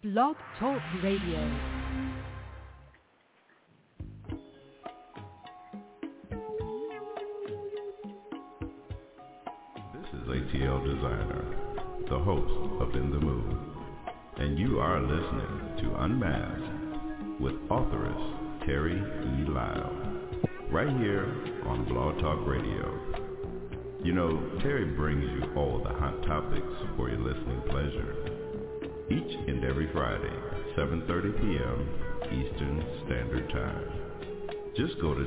Blog Talk Radio. This is ATL Designer, the host of In the Mood, and you are listening to Unmasked with authoress Terry E. Lyle, right here on Blog Talk Radio. You know, Terry brings you all the hot topics for your listening pleasure, each and every Friday, 7:30 p.m. Eastern Standard Time. Just go to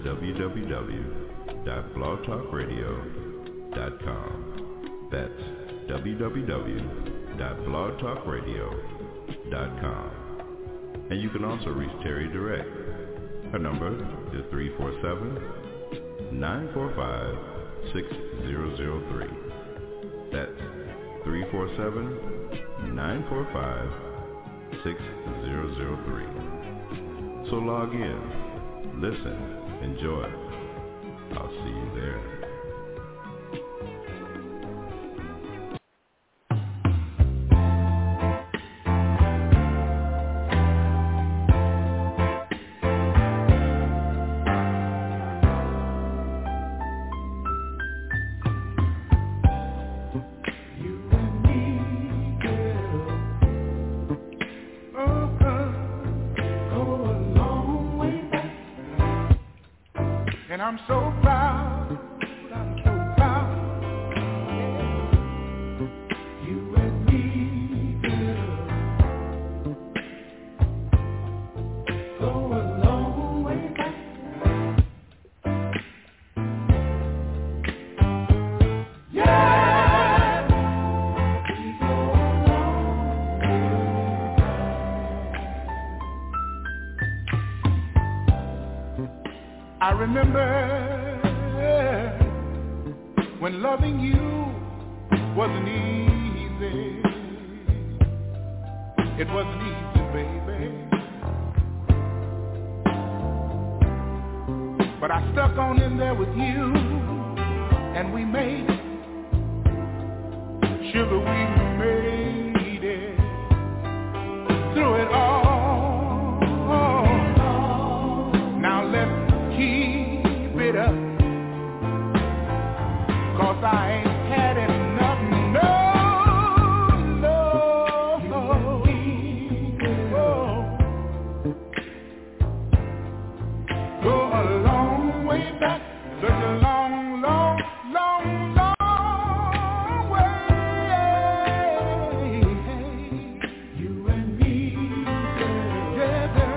www.blogtalkradio.com. That's www.blogtalkradio.com. And you can also reach Terry direct. Her number is 347-945-6003. That's 347-945-6003. So log in, listen, enjoy. I'll see you there. I'm so proud, I'm so proud. You and me, girl, go a long way back. Yeah, we go a long way back. I remember when loving you wasn't easy. It wasn't easy, baby. But I stuck on in there with you, and we made it. Sugar, we made it through it all. Now let's keep it up. 'Cause I ain't had enough, no. Go a long way back, such a long, long, long, long way. You and me together.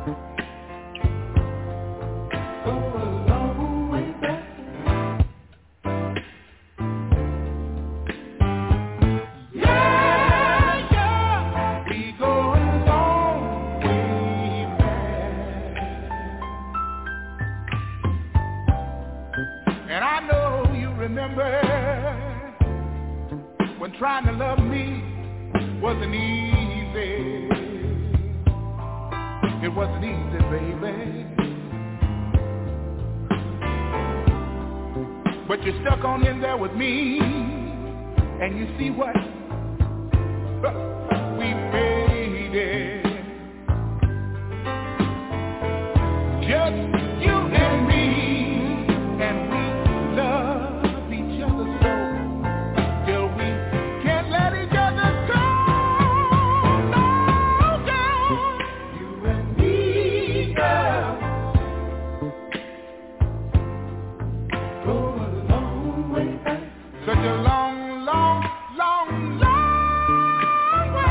Go a long way back. When trying to love me wasn't easy. It wasn't easy, baby. But you stuck on in there with me, and you see what? We made it. Just you and me, and we love each other so. Such a long, long, long, long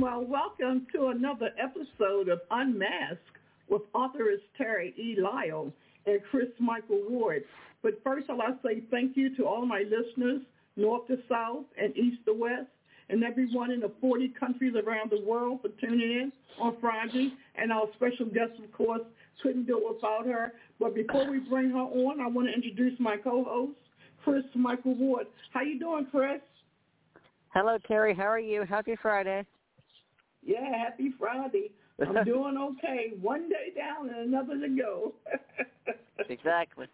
Well, welcome to another episode of Unmasked with authoress Terry E. Lyle and Chris Michael Ward. But first, I'd like to say thank you to all my listeners, north to south and east to west, and everyone in the 40 countries around the world for tuning in on Friday. And our special guest, of course, couldn't do it without her. But before we bring her on, I want to introduce my co-host, Chris Michael Ward. How you doing, Chris? Hello, Terry. How are you? Happy Friday. Yeah, happy Friday. I'm doing okay. One day down and another to go. Exactly.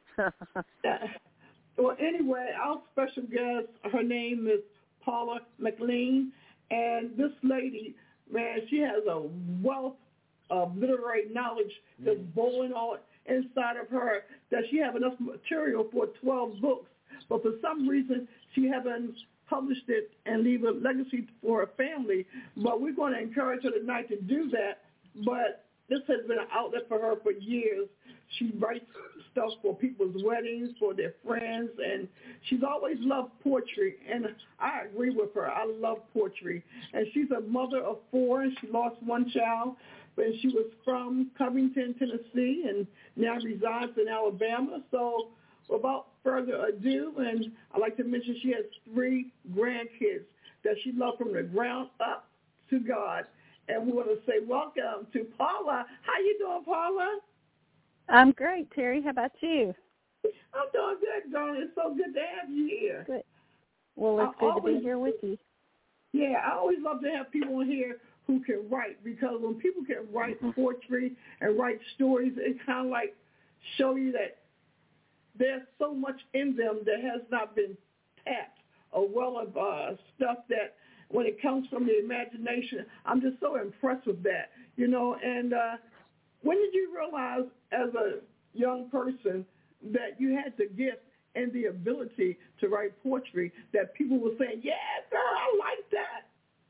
Well, anyway, our special guest, her name is Paula McLean, and this lady, man, she has a wealth of literary knowledge that's boiling on inside of her that she have enough material for 12 books, but for some reason she haven't published it and leave a legacy for her family. But we're going to encourage her tonight to do that. But this has been an outlet for her for years. She writes stuff for people's weddings, for their friends, and she's always loved poetry, and I agree with her. I love poetry. And she's a mother of 4, and she lost one child, but she was from Covington, Tennessee, and now resides in Alabama. So without further ado, and I'd like to mention she has 3 grandkids that she loved from the ground up to God. And we want to say welcome to Paula. How you doing, Paula? I'm great, Terry. How about you? I'm doing good, darling. It's so good to have you here. Good. Well, it's good to be here with you. Yeah, I always love to have people in here who can write, because when people can write poetry and write stories, it kind of like show you that there's so much in them that has not been tapped, a well of stuff that when it comes from the imagination, I'm just so impressed with that, you know. And when did you realize as a young person that you had the gift and the ability to write poetry that people were saying, yeah, girl, I like that?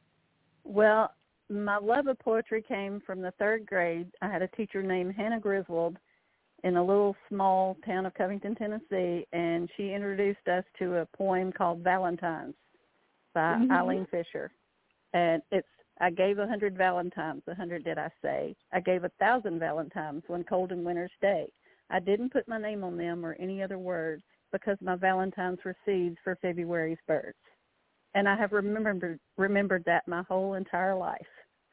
Well, my love of poetry came from the 3rd grade. I had a teacher named Hannah Griswold in a little small town of Covington, Tennessee, and she introduced us to a poem called Valentine's by Eileen Fisher. And I gave 100 Valentines, 100 did I say. I gave 1,000 Valentines one cold and winter's day. I didn't put my name on them or any other words because my Valentines were seeds for February's birds. And I have remembered that my whole entire life.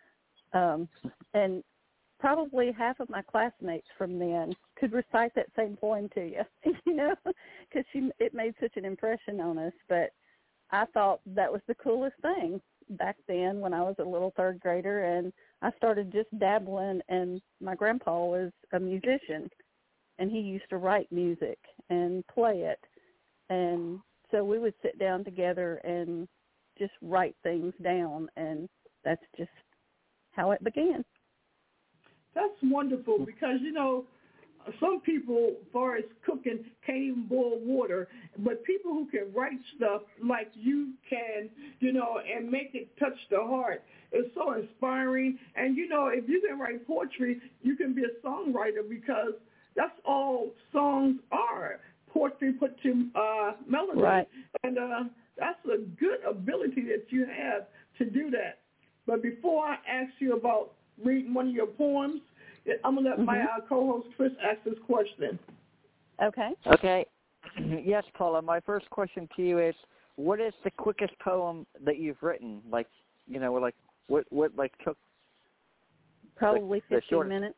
And probably half of my classmates from then could recite that same poem to you, you know, because it made such an impression on us. But I thought that was the coolest thing back then when I was a little 3rd grader, and I started just dabbling, and my grandpa was a musician, and he used to write music and play it. And so we would sit down together and just write things down, and that's just how it began. That's wonderful, because, you know, some people, as far as cooking, can't even boil water, but people who can write stuff like you can, you know, and make it touch the heart is so inspiring. And, you know, if you can write poetry, you can be a songwriter, because that's all songs are, poetry put to melody. Right. And that's a good ability that you have to do that. But before I ask you about reading one of your poems, I'm going to let my co-host Chris ask this question. Okay. Okay. Yes, Paula, my first question to you is, what is the quickest poem that you've written? Like, you know, like what like took? Probably 15 minutes.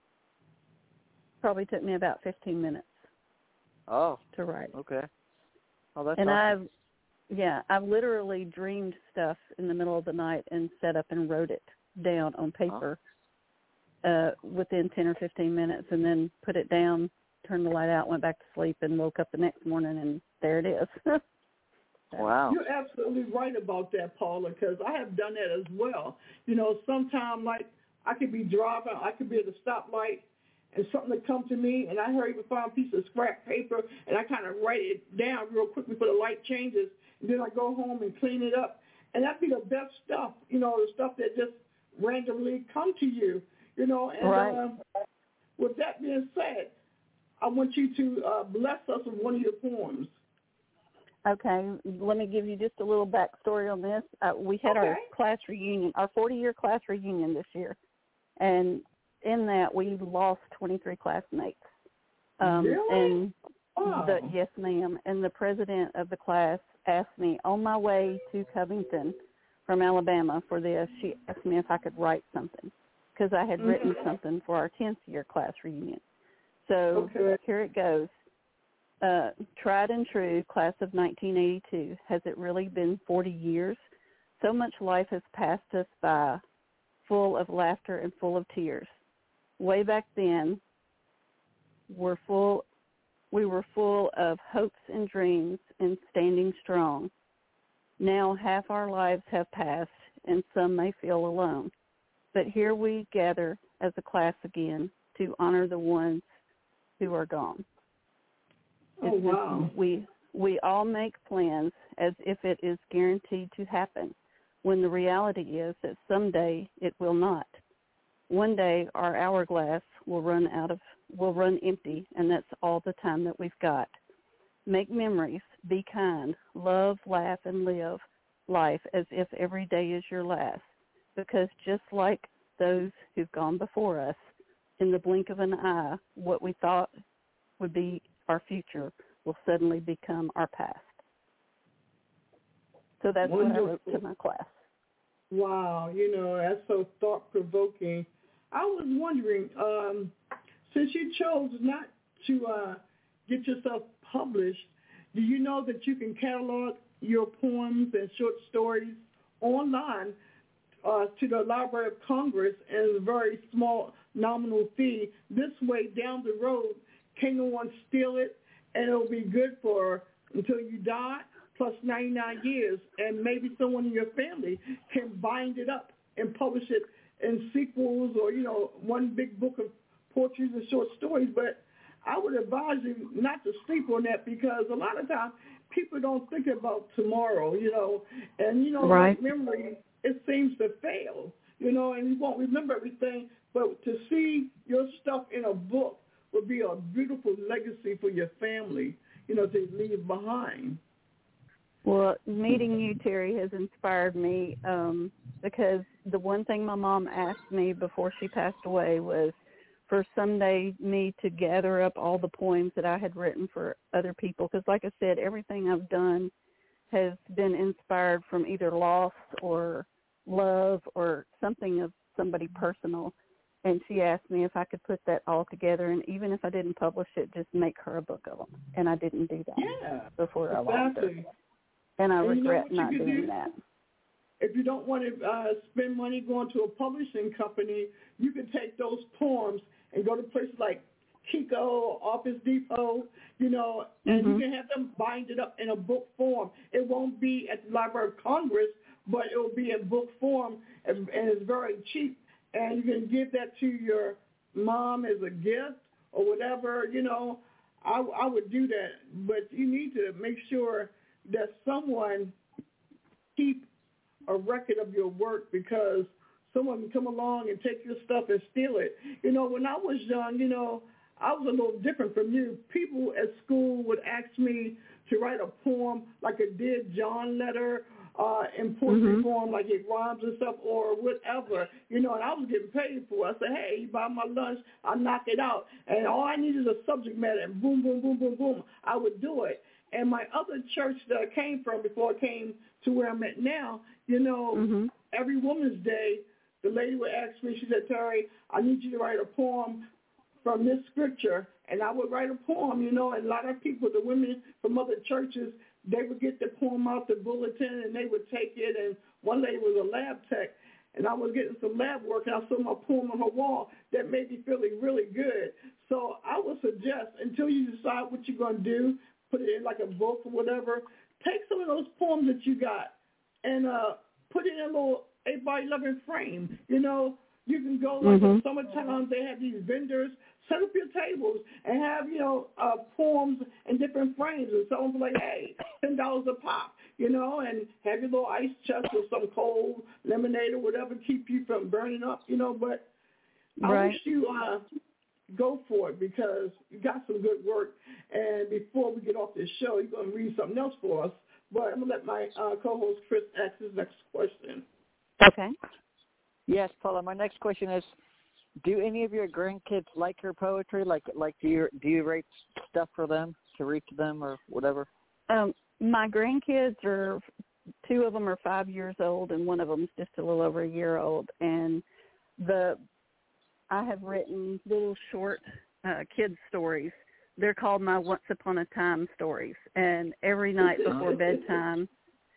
Probably took me about 15 minutes. Oh. To write. Okay. Oh, that's and awesome. I've literally dreamed stuff in the middle of the night and sat up and wrote it down on paper. Within 10 or 15 minutes, and then put it down, turned the light out, went back to sleep, and woke up the next morning, and there it is. Wow. You're absolutely right about that, Paula, because I have done that as well. You know, sometimes, like, I could be driving, I could be at a stoplight, and something would come to me, and I hurry to find a piece of scrap paper, and I kind of write it down real quickly before the light changes, and then I go home and clean it up. And that'd be the best stuff, you know, the stuff that just randomly come to you. You know, and with that being said, I want you to bless us with one of your poems. Okay, let me give you just a little backstory on this. We had our class reunion, our 40-year class reunion this year, and in that we lost 23 classmates. Really? And Wow. yes, ma'am. And the president of the class asked me on my way to Covington from Alabama for this. She asked me if I could write something because I had written something for our 10th year class reunion. So here it goes. Tried and true, class of 1982. Has it really been 40 years? So much life has passed us by, full of laughter and full of tears. Way back then, we were full of hopes and dreams and standing strong. Now half our lives have passed, and some may feel alone. But here we gather as a class again to honor the ones who are gone. Oh, wow. We all make plans as if it is guaranteed to happen, when the reality is that someday it will not. One day our hourglass will run empty, and that's all the time that we've got. Make memories, be kind, love, laugh, and live life as if every day is your last, because just like those who've gone before us, in the blink of an eye, what we thought would be our future will suddenly become our past. So that's what I wrote to my class. Wow, that's so thought-provoking. I was wondering, since you chose not to get yourself published, do you know that you can catalog your poems and short stories online to the Library of Congress at a very small nominal fee? This way, down the road, can no one steal it, and it'll be good for until you die, plus 99 years, and maybe someone in your family can bind it up and publish it in sequels or, one big book of poetry and short stories. But I would advise you not to sleep on that, because a lot of times people don't think about tomorrow, and, right. Like memory, it seems to fail, and you won't remember everything. But to see your stuff in a book would be a beautiful legacy for your family, to leave behind. Well, meeting you, Terry, has inspired me because the one thing my mom asked me before she passed away was for someday me to gather up all the poems that I had written for other people. Because like I said, everything I've done has been inspired from either loss or love or something of somebody personal. And she asked me if I could put that all together, and even if I didn't publish it, just make her a book of them. And I didn't do that before I lost her. And I regret not doing that. If you don't want to spend money going to a publishing company, you can take those poems and go to places like Chico, Office Depot, and you can have them bind it up in a book form. It won't be at the Library of Congress, but it will be in book form, and it's very cheap. And you can give that to your mom as a gift or whatever, I would do that. But you need to make sure that someone keep a record of your work, because someone can come along and take your stuff and steal it. When I was young, I was a little different from you. People at school would ask me to write a poem like a Dear John letter, in poetry form, like it rhymes and stuff or whatever, and I was getting paid for it. I said, hey, you buy my lunch, I'll knock it out. And all I need is a subject matter, and boom, boom, boom, boom, boom, I would do it. And my other church that I came from before I came to where I'm at now, every Woman's Day, the lady would ask me, she said, Terry, I need you to write a poem from this scripture. And I would write a poem, and a lot of people, the women from other churches, they would get the poem out the bulletin, and they would take it. And one lady was a lab tech, and I was getting some lab work, and I saw my poem on her wall. That made me feeling really good. So I would suggest, until you decide what you're going to do, put it in like a book or whatever, take some of those poems that you got and put it in a little 8x11 frame. You can go like in summertime, they have these vendors, set up your tables and have, poems in different frames, and sell them for like, hey, $10 a pop, and have your little ice chest with some cold lemonade or whatever, keep you from burning up, but I wish you go for it because you got some good work. And before we get off this show, you're going to read something else for us. But I'm going to let my co-host Chris ask his next question. Okay. Yes, Paula. My next question is: do any of your grandkids like your poetry? Like do you write stuff for them to read to them or whatever? My grandkids are, 2 of them are 5 years old, and one of them is just a little over a year old. And I have written little short kids stories. They're called my Once Upon a Time stories. And every night before bedtime,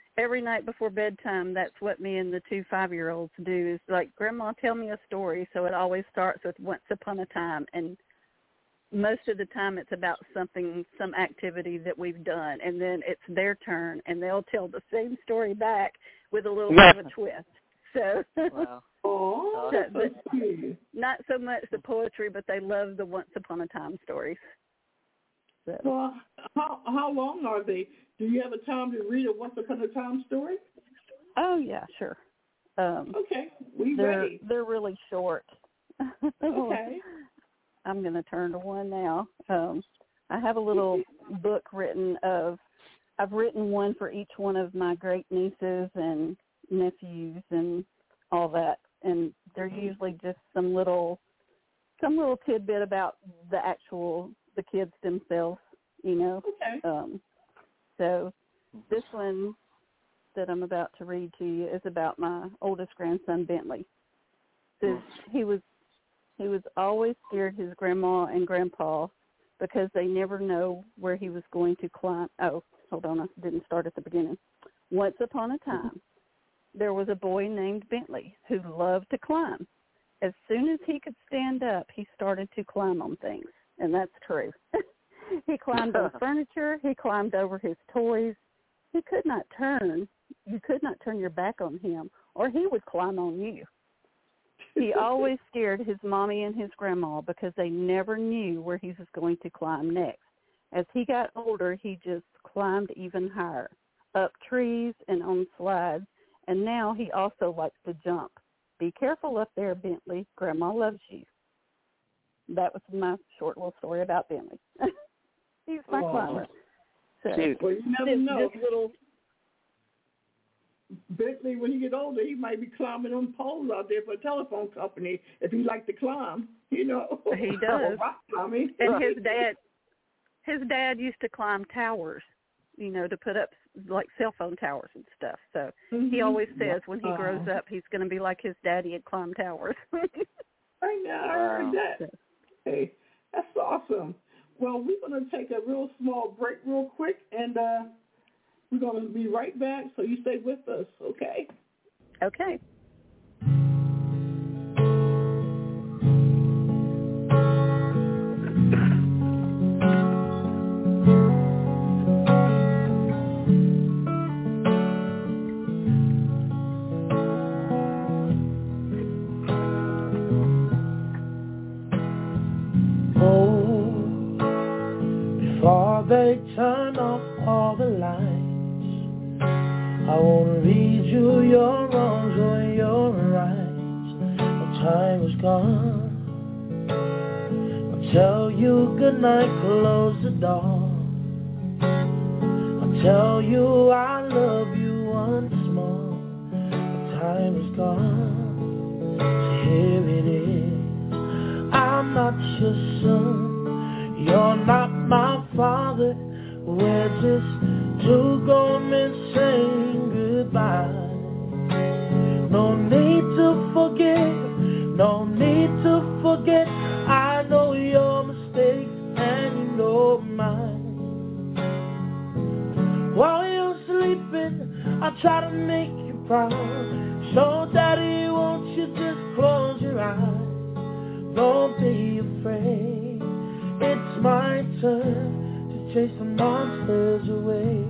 that's what me and the 2 5-year-olds do is like, Grandma, tell me a story. So it always starts with Once Upon a Time. And most of the time it's about some activity that we've done. And then it's their turn, and they'll tell the same story back with a little bit of a twist. So, wow. Oh, that's so sweet. Not so much the poetry, but they love the Once Upon a Time stories. So. Well, how long are they? Do you have a time to read a Once Upon a Time story? Oh, yeah, sure. Okay, we they're ready. They're really short. Okay. I'm going to turn to one now. I have a little book written I've written one for each one of my great nieces and nephews and all that, and they're usually just some little tidbit about the kids themselves, you know. Okay. So this one that I'm about to read to you is about my oldest grandson, Bentley. He was always scared his grandma and grandpa because they never know where he was going to climb. Oh, hold on, I didn't start at the beginning. Once upon a time, there was a boy named Bentley who loved to climb. As soon as he could stand up, he started to climb on things, and that's true. He climbed on furniture. He climbed over his toys. He could not turn. You could not turn your back on him, or he would climb on you. He always scared his mommy and his grandma because they never knew where he was going to climb next. As he got older, he just climbed even higher, up trees and on slides, and now he also likes to jump. Be careful up there, Bentley. Grandma loves you. That was my short little story about Bentley. He's my climber. So, well, you never know. This little Bentley, when he get older, he might be climbing on poles out there for a telephone company if he like to climb, you know. He does. And his dad used to climb towers, you know, to put up like cell phone towers and stuff. So he always says when he grows up, he's going to be like his daddy and climb towers. I know, I heard that. Hey, that's awesome. Well, we're going to take a real small break real quick, and we're going to be right back, so you stay with us, okay? Okay. Before they turn off all the lights, I won't read you your wrongs or your rights. The time is gone. I'll tell you goodnight, close the door. I'll tell you I love you once more. The time is gone. So here it is. I'm not your son. You're not my father. We're just two grown men saying goodbye. No need to forgive, no need to forget. I know your mistakes and you know mine. While you're sleeping, I try to make you proud. So daddy, won't you just close your eyes? Don't be afraid, it's my turn to chase the monsters away.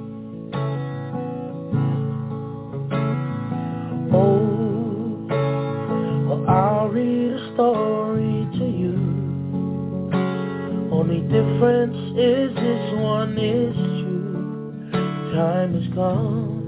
Oh, well, I'll read a story to you. Only difference is this one is true. Time is gone.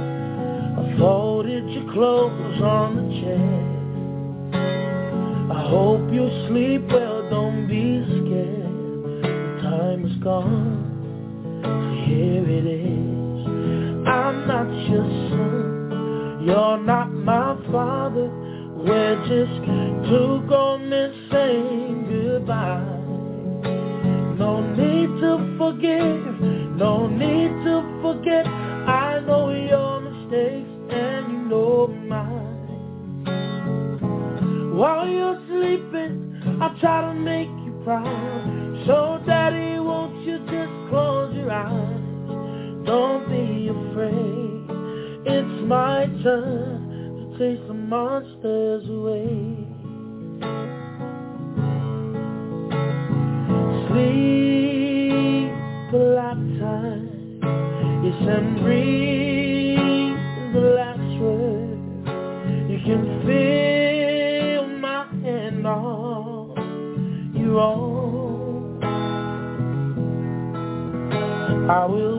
I folded your clothes on the chair. I Hope you sleep well, don't be scared. The time is gone, so here it is. I'm not your son, you're not my father. We're just two grown men saying goodbye. No need to forgive, no need to forget. I know your mistakes and you know mine. While you're sleeping, I try to make you proud. So daddy, won't you just close your eyes? Don't be afraid, it's my turn to chase the monsters away. Sleep a lifetime, yes, and breathe the last word. You can feel my hand on your own. I will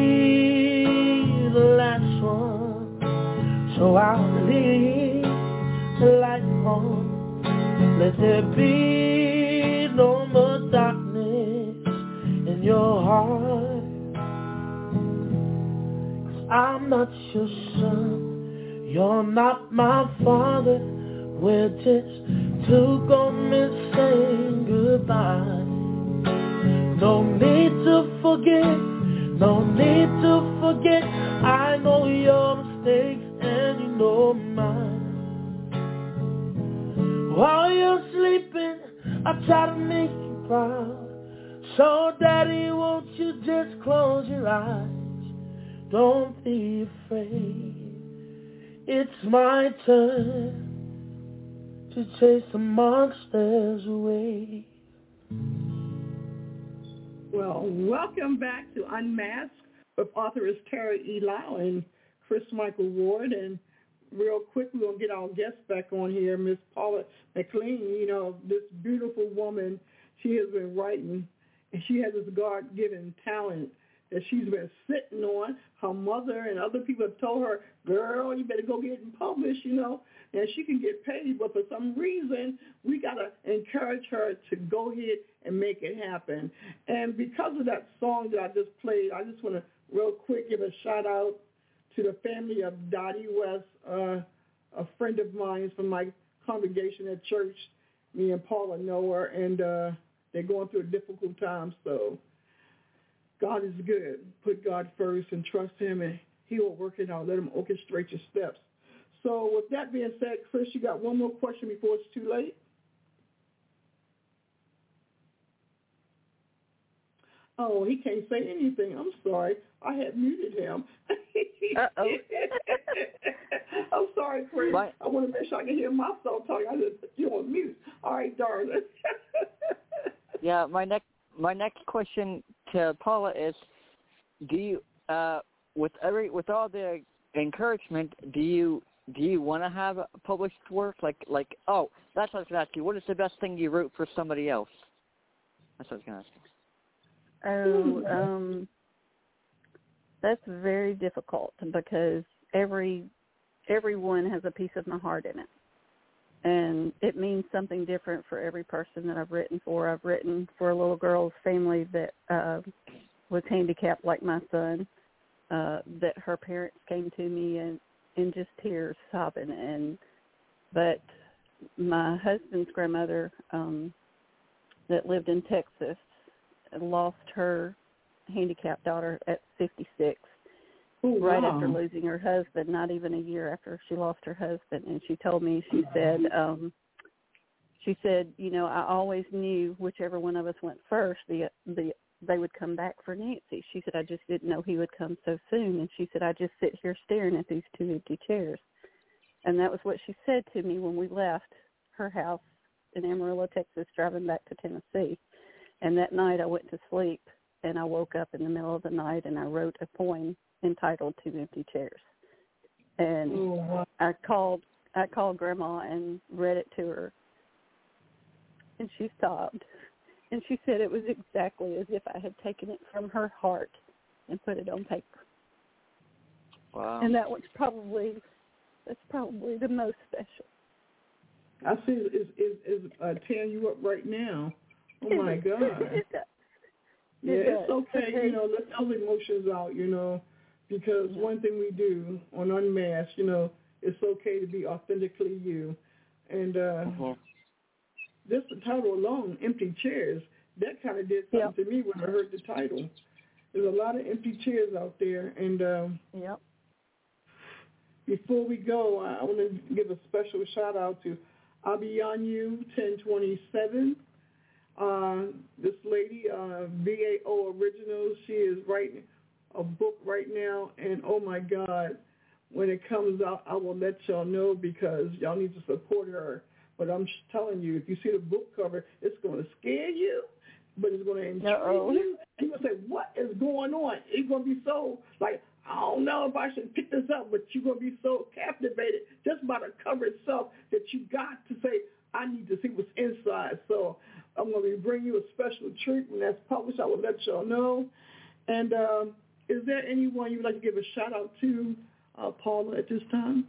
be the last one, so I'll leave the light on. Let there be no more darkness in your heart. 'Cause I'm not your son, you're not my father. We're just two grown men saying goodbye. No need to forgive, no need to forget. I know your mistakes and you know mine. While you're sleeping, I try to make you proud. So daddy, won't you just close your eyes? Don't be afraid, it's my turn to chase the monsters away. Well, welcome back to Unmasked with authoress Terry E. Lau and Chris Michael Ward. And real quick, we're going to get our guest back on here, Miss Paula McLean. You know, this beautiful woman, she has been writing, and she has this God-given talent that she's been sitting on. Her mother and other people have told her, girl, you better go get it published, you know, and she can get paid. But for some reason, we got to encourage her to go ahead and make it happen. And because of that song that I just played, I just want to real quick give a shout-out to the family of Dottie West, a friend of mine from my congregation at church. Me and Paula know her, and they're going through a difficult time, so God is good. Put God first and trust him, and he will work it out. Let him orchestrate your steps. So with that being said, Chris, you got one more question before it's too late? Oh, he can't say anything. I'm sorry. I had muted him. Uh-oh. I'm sorry, Chris. Bye. I want to make sure I can hear myself talking. I just put you on mute. All right, darling. Yeah, my next question to Paula is, do you with all the encouragement, do you want to have published work? Like oh, that's what I was going to ask you. What is the best thing you wrote for somebody else? That's what I was going to ask you. Oh, that's very difficult because everyone has a piece of my heart in it. And it means something different for every person that I've written for. I've written for a little girl's family that was handicapped like my son, that her parents came to me in just tears, sobbing. But my husband's grandmother that lived in Texas lost her handicapped daughter at 56. Ooh, right wow. after losing her husband, not even a year after she lost her husband. And she told me, she said, you know, I always knew whichever one of us went first, they would come back for Nancy. She said, I just didn't know he would come so soon. And she said, I just sit here staring at these two empty chairs. And that was what she said to me when we left her house in Amarillo, Texas, driving back to Tennessee. And that night I went to sleep, and I woke up in the middle of the night, and I wrote a poem entitled Two Empty Chairs. And I called Grandma and read it to her, and she sobbed. And she said it was exactly as if I had taken it from her heart and put it on paper. Wow. And that's probably the most special. I see is tearing you up right now. Oh, my God. It's okay. You know, let those emotions out, you know, because one thing we do on Unmasked, you know, it's okay to be authentically you. And just the title alone, Empty Chairs, that kind of did something to me when I heard the title. There's a lot of empty chairs out there. And before we go, I want to give a special shout-out to Abiyanyu 1027. This lady, VAO Originals, she is writing a book right now, and oh my God, when it comes out, I will let y'all know because y'all need to support her. But I'm just telling you, if you see the book cover, it's going to scare you, but it's going to intrigue you. And you're going to say, what is going on? It's going to be so, like, I don't know if I should pick this up, but you're going to be so captivated just by the cover itself that you got to say, I need to see what's inside. So I'm going to bring you a special treat when that's published. I will let y'all know. And is there anyone you would like to give a shout-out to, Paula, at this time?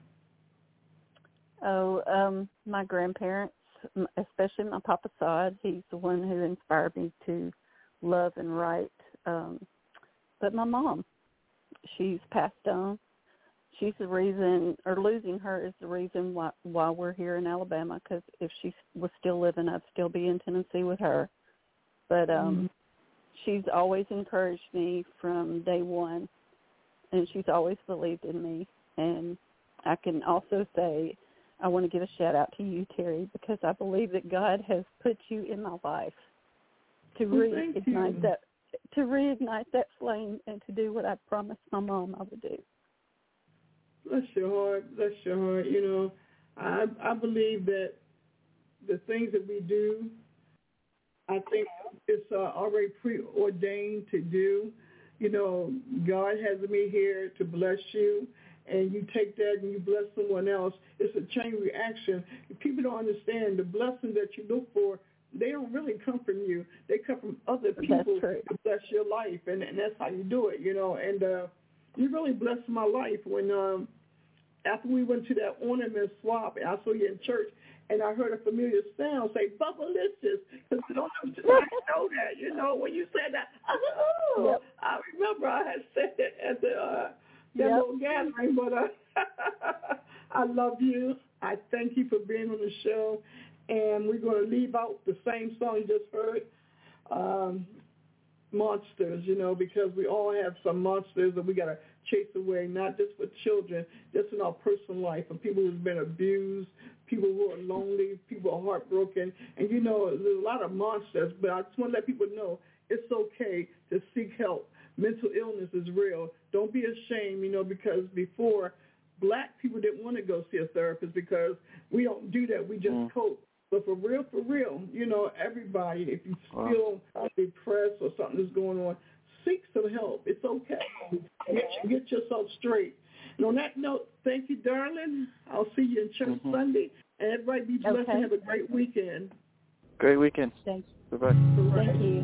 My grandparents, especially my Papa Saad. He's the one who inspired me to love and write. But my mom, she's passed on. She's the reason, or losing her is the reason why we're here in Alabama, because if she was still living, I'd still be in Tennessee with her. But she's always encouraged me from day one, and she's always believed in me. And I can also say I want to give a shout-out to you, Terry, because I believe that God has put you in my life to reignite that flame and to do what I promised my mom I would do. Bless your heart. You know, I believe that the things that we do, I think it's already preordained to do. You know, God has me here to bless you, and you take that and you bless someone else. It's a chain reaction. People don't understand the blessing that you look for. They don't really come from you. They come from other people to bless your life, and that's how you do it, you know. And you really blessed my life when after we went to that ornament swap, I saw you in church, and I heard a familiar sound say, Bubblicious, because I don't know that, you know. When you said that, I said, oh, I remember I had said it at the that little gathering, but I love you. I thank you for being on the show, and we're going to leave out the same song you just heard, Monsters, you know, because we all have some monsters that we got to chase away, not just for children, just in our personal life, for people who've been abused, people who are lonely, people who are heartbroken. And, you know, there's a lot of monsters, but I just want to let people know it's okay to seek help. Mental illness is real. Don't be ashamed, you know, because before, black people didn't want to go see a therapist because we don't do that. We just cope. But for real, you know, everybody, if you feel depressed or something is going on, seek some help. It's okay. Get yourself straight. And on that note, thank you, darling. I'll see you in church Sunday. And everybody be blessed and have a great weekend. Great weekend. Thanks. Bye-bye. Thank you.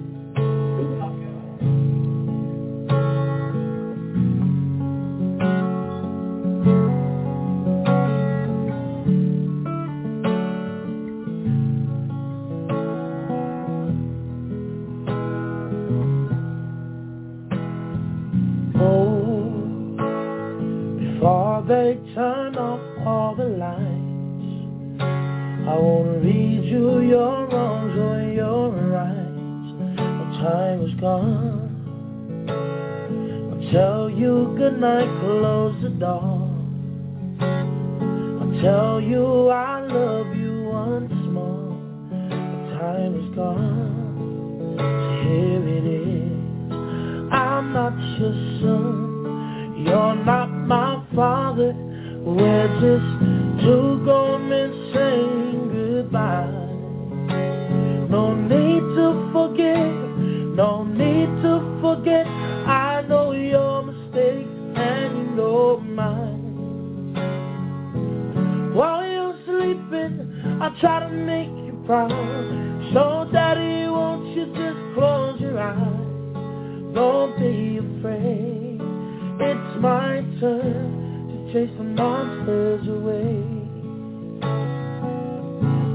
They turn off all the lights. I won't read you your wrongs or your rights. When time is gone, I'll tell you goodnight, close the door. I'll tell you I love you once more. When time is gone, so here it is. I'm not your son. You're not my father. We're just two grown men saying goodbye. No need to forget. I know your mistakes and you know mine. While you're sleeping, I try to make you proud. So daddy, won't you just close your eyes? Don't be afraid. It's my turn to chase the monsters away.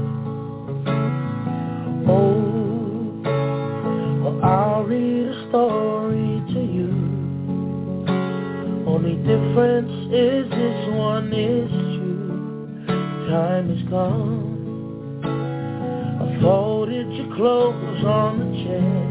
difference is this one is true. Time is gone. I folded your clothes on the chair.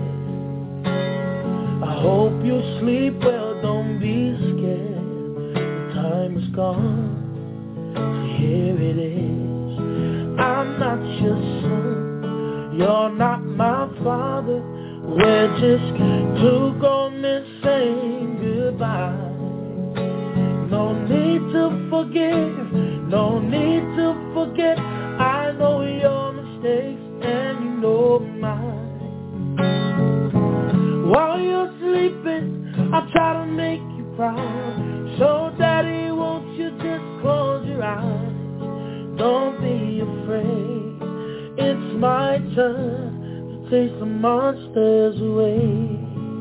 I hope you sleep well, don't be scared. The time is gone, so here it is. I'm not your son, you're not my father. We're just two grown men saying goodbye. No need to forgive, no need to forget. I know your mistakes and you know mine. While you're sleeping, I try to make you proud. So daddy, won't you just close your eyes? Don't be afraid, it's my turn to chase the monsters away.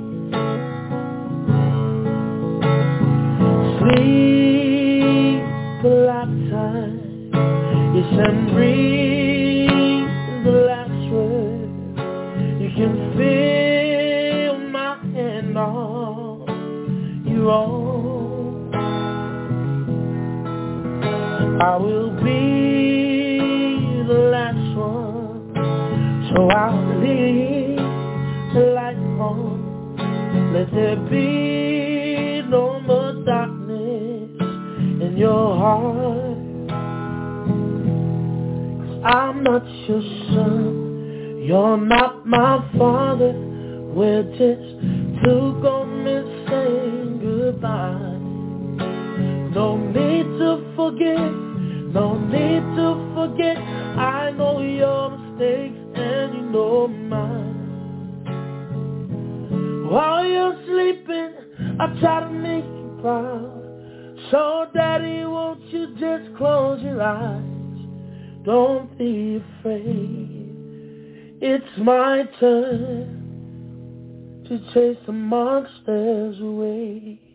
Sleep a lifetime, yes, and breathe the last word. You can feel my hand on your own. I will be the last one, so I'll leave the light on. Let there be no more darkness in your heart. 'Cause I'm not your son, you're not my father. We're just two grown men saying goodbye. No need to forgive, no need to forget. I know your mistakes and you know mine. While you're sleeping, I try to make you proud. So daddy, won't you just close your eyes? Don't be afraid, it's my turn to chase the monsters away.